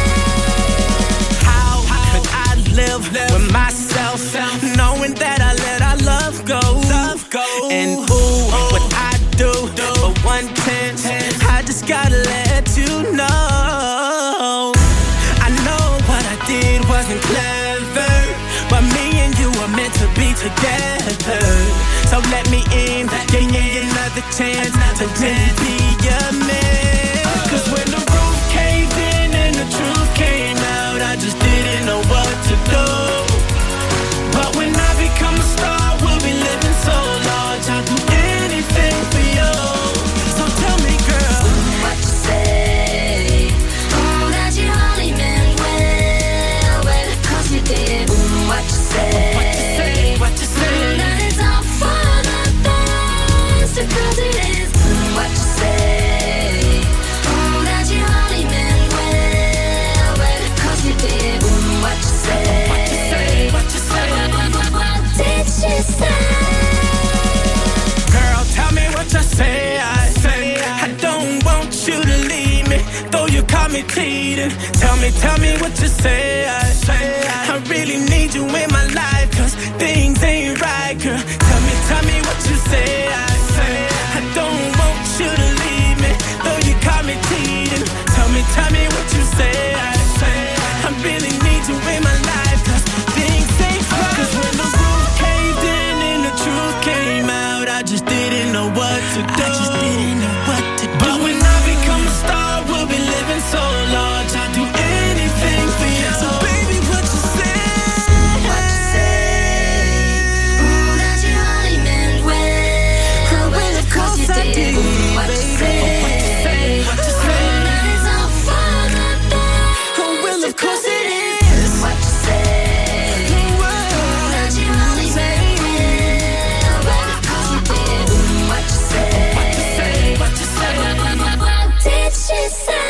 How could I live with myself, knowing that I let our love go? And ooh, what I do for 1/10, I just gotta let you know. I know what I did wasn't clever, but me and you were meant to be together. So let me in, give me another chance to really be your man. Cause when the roof caved in and the truth came out, I just didn't know what to do. But when I become a star, we'll be living so large, I'll do anything for you. So tell me, girl, what you say? That you only meant well, cause you did. What you say? What you say? What you say? That is all for the best, cause it is. What you say? That you only meant well, cause you did. What you say? What you say? What you say? What did she say? Girl, tell me what you say. I don't want you to leave me, though you caught me cheating. Tell me what you say. I really need you in my life, cause things ain't right, girl. Tell me what you say. I don't want you to leave me, though you caught me cheating. Tell me what you say. I really need you in my life, cause things ain't right. Cause when the roof caved in and the truth came out, I just didn't know what to do. But when I become a star, we'll be living so large, I'll do anything for you. So baby, what you say? What you say? That you only meant well, cause you did. What you say? What you say? That is all for the best, Well, of course it is. what you say? That you only meant well, cause you did. What you say? What you say? What you say? What did she say?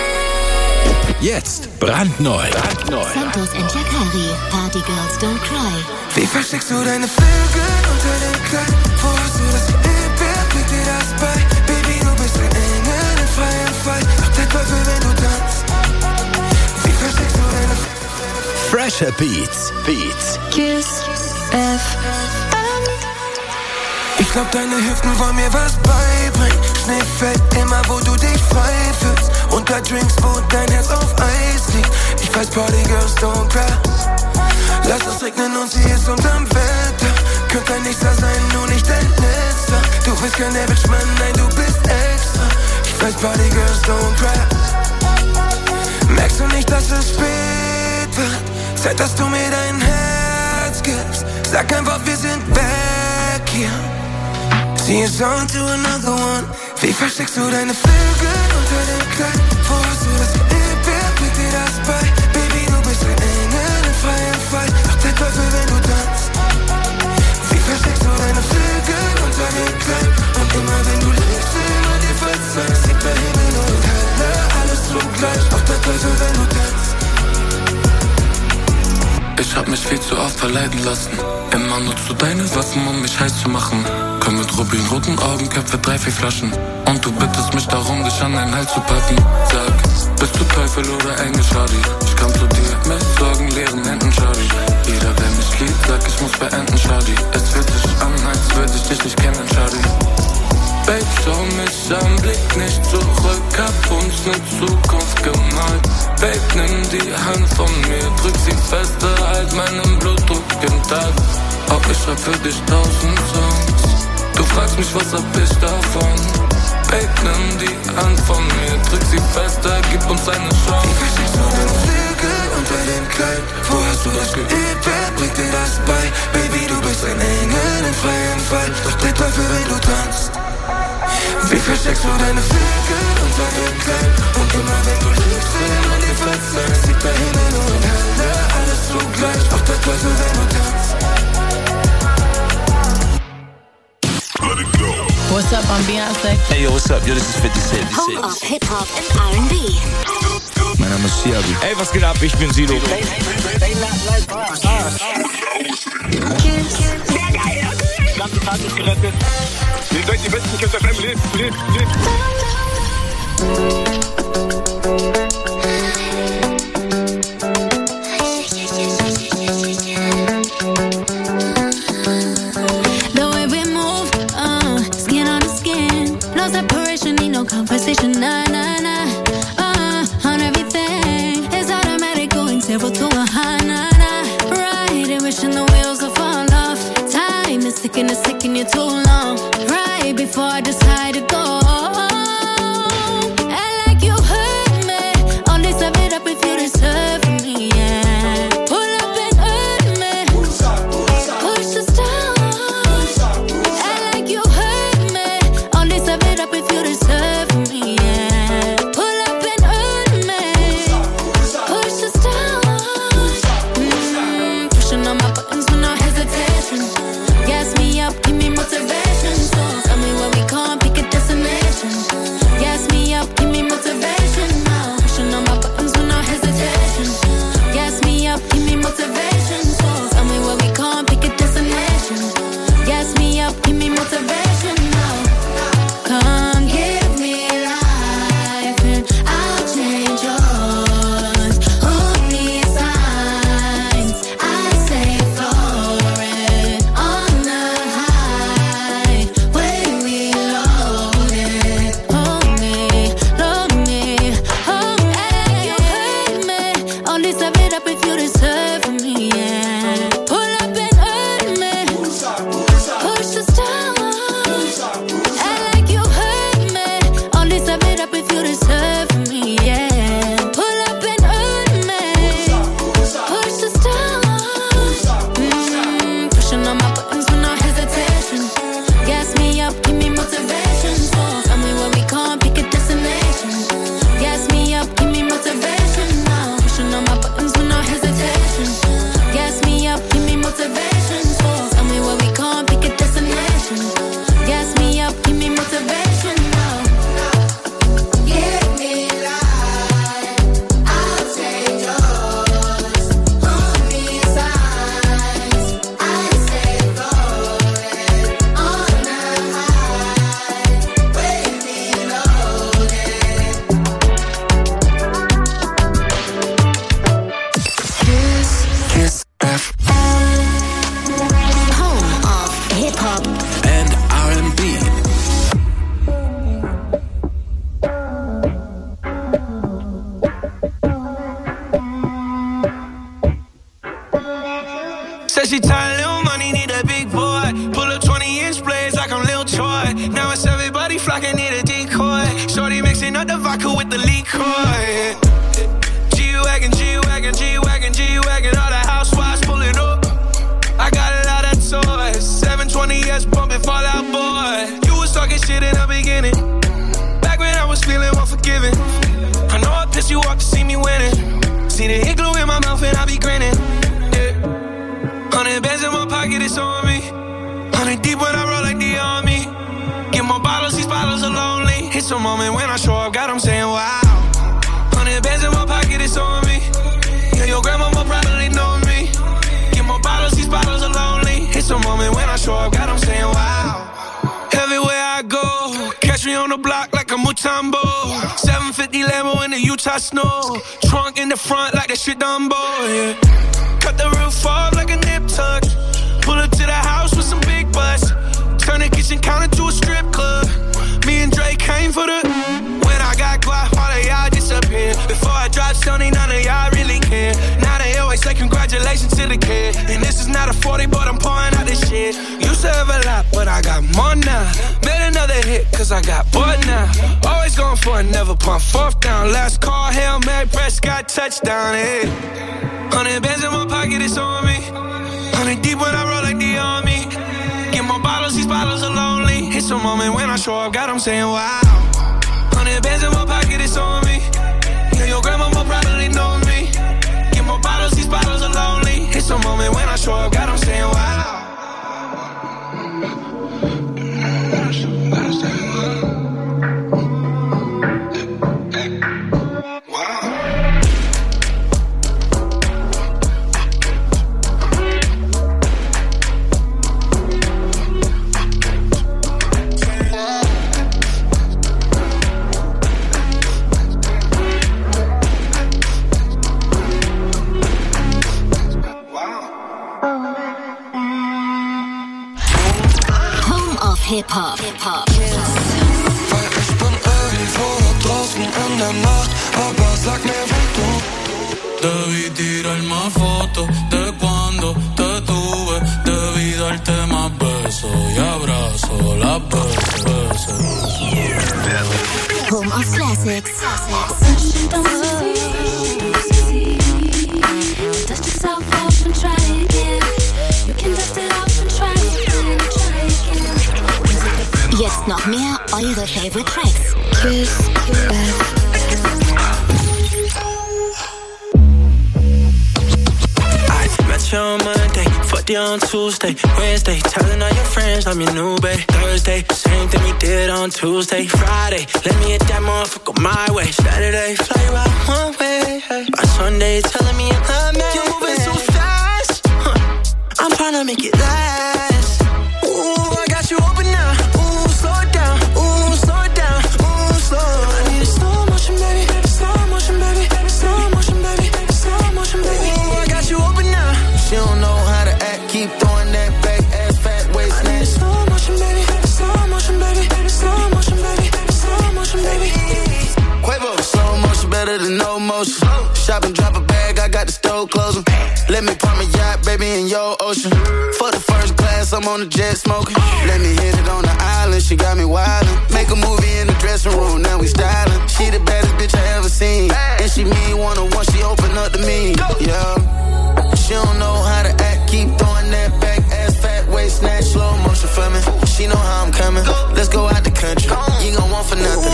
Jetzt brandneu. Santos and Yakari. Party Girls Don't Cry. Wie versteckst du deine Flügel unter dem Kleid? Wo hast du das geübt? Liegt dir das bei? Baby, du bist ein Engel im freien Fall. Doch der Teufel, wenn du tanzt. Wie versteckst du deine Fresher Beats. Kiss FM. Ich glaub, deine Hüften wollen mir was beibringen. Schnee fällt immer, wo du dich frei fühlst. Unter Drinks, wo dein Herz auf Eis liegt. Ich weiß, Party Girls don't cry. Lass es regnen und sie ist unterm Wetter. Könnte ein Nächster sein, nur nicht dein Letzter. Du bist kein Average Mann, nein, du bist extra. Ich weiß, Party Girls don't cry. Merkst du nicht, dass es spät wird? Zeit, dass du mir dein Herz gibst. Sag einfach, wir sind weg hier. Sie ist on to another one. Wie versteckst du deine Flügel unter dem Kleid? Wo hast du das geübt? Bringt dir das bei? Baby, du bist ein Engel im freien Fall. Doch der Teufel, wenn du tanzt. Wie versteckst du deine Flügel unter dem Kleid? Und immer wenn du lebst, will man dir verzeihen. Sieht der Himmel und Hölle, alles zugleich. Doch der Teufel, wenn du tanzt. Ich hab mich viel zu oft verleiten lassen. Immer nutzt du deine Waffen, um mich heiß zu machen. Komm mit rubinroten Augen, Köpfe 3-4 Flaschen. Und du bittest mich darum, dich an deinen Hals zu packen. Sag, bist du Teufel oder Engel, Shawty? Ich komm zu dir mit Sorgen, leeren Händen, Shawty. Jeder, der mich liebt, sagt, ich muss beenden, Shawty. Es fühlt sich an, als würde ich dich nicht kennen, Shawty. Babe, schau mich an, blick nicht zurück, hab uns ne Zukunft gemalt. Babe, nimm die Hand von mir, drück sie fester, halt meinen Blutdruck im Tag. Auch ich schreib für dich 1000 Songs. Du fragst mich, was hab ich davon? Babe, nimm die Hand von mir, drück sie fester, gib uns eine Chance. Wie versteckst du deine Flügel unter dem Kleid? Wo hast du das geübt? Wer bringt dir das bei? Baby, du bist ein Engel im freien Fall. Doch der Teufel, wenn du tanzt. Wie versteckst du deine Flügel unter dem Kleid? Und immer wenn du liegst, will man dir verzeihen. Sieht der Himmel und Hölle, alles zugleich. Doch der Teufel, wenn du tanzt. What's up, I'm Beyonce. Hey, yo, what's up? Yo, this is 50 Cent. Home of Hip-Hop and R&B. Mein Name ist Siabi. Ey, was geht ab? Ich bin Sido. Ganze Tag ist gerettet. Ihr seid die besten Kiss FM. Lebt. Conversation, nah, on everything. It's automatic, going 0 to 100. Right, and wishing the wheels will fall off. Time is ticking, it's taking you too long. Right before I decide to go. And like you heard me, only serve it up if you deserve me, yeah. Pull up and hurt me. Push the stars. And like you heard me, only serve it up if you deserve me. Said she tired, little money, need a big boy. Pull up 20-inch blades like I'm Lil Troy. Now it's everybody flocking, need a decoy. Shorty mixing up the vodka with the liquor. G-Wagon, G-Wagon, G-Wagon, G-Wagon. All the housewives pulling up. I got a lot of toys. 720S bumping Fall Out Boy. was talking shit in the beginning. Back when I was feeling unforgiving. I know I pissed you off to see me winning. See the hit glue in my mouth and I be grinning. Yeah. 100 bands in my pocket, it's on me. 100 deep when I roll like the army. Get more bottles, these bottles are lonely. It's a moment when I show up, God, I'm saying wow. 100 bands in my pocket, it's on me. Yeah, your grandma will probably know me. Get more bottles, these bottles are lonely. It's a moment when I show up, God, I'm saying wow. Everywhere I go, catch me on the block like a Mutombo. 750 Lambo in the Utah snow. Trunk in the front like that shit Dumbo, yeah. Cut the roof off like a nip tuck. Pull up to the house with some big butts. Turn the kitchen counter to a strip club. Me and Drake came for the. When I got guap, all of y'all disappear. Before I drop Sony, none of y'all really care. Now they always say congratulations to the kid. And this is not a 40, but I'm pouring out this shit. Used to have a lot, but I got more now. Made another hit, cause I got bored now. Always going for it, never pump fourth down. Last call, Hail Mary, Prescott, touchdown, hey. 100 bands in my pocket, it's on me. 100 deep when I roll like the army. Get more bottles, these bottles are lonely. It's a moment when I show up, God, I'm saying wow. 100 bands in my pocket, it's on me. Yeah, your grandma will probably know me. Get more bottles, these bottles are lonely. It's a moment when I show up, God, I'm saying wow. Hip-Hop. Weil ich bin irgendwo da draußen in der Nacht, aber sag mir, wo du. Debí tirar más fotos de cuando te tuve. Debí darte más besos y abrazos, las veces. Home of Classics. Dust yourself off and try again. You can dust it off and try again. Jetzt noch mehr eure Favorite Tracks. Kiss I met you on Monday, fucked you on Tuesday, Wednesday, telling all your friends I'm your new babe. Thursday, same thing we did on Tuesday, Friday, let me hit that motherfucker my way. Saturday, fly you out one way. By Sunday, telling me you love me. You're moving so fast, I'm trying to make it last. Ooh, I got you open now. Slow it down, ooh, slow it down, ooh, slow. I need a slow motion, baby, slow motion, baby, slow motion, baby, slow motion, baby. Ooh, I got you open now. She don't know how to act, keep throwing that back ass fat waist. I need a slow motion, baby, slow motion, baby, slow motion, baby, slow motion, baby. Quavo, slow motion better than no motion. Shop and drop a bag, I got the stove closing. Let me put my yacht, baby, in your ocean. For the first class, I'm on the jet smoking. Let me hit it on the island, she got me wildin'. Make a movie in the dressing room, now we stylin'. She the baddest bitch I ever seen. And she mean one-on-one, she open up to me. Yeah. She don't know how to act, keep throwing that back ass fat waist snatch, slow motion for me. She know how I'm coming, let's go out the country. You gon' want for nothing.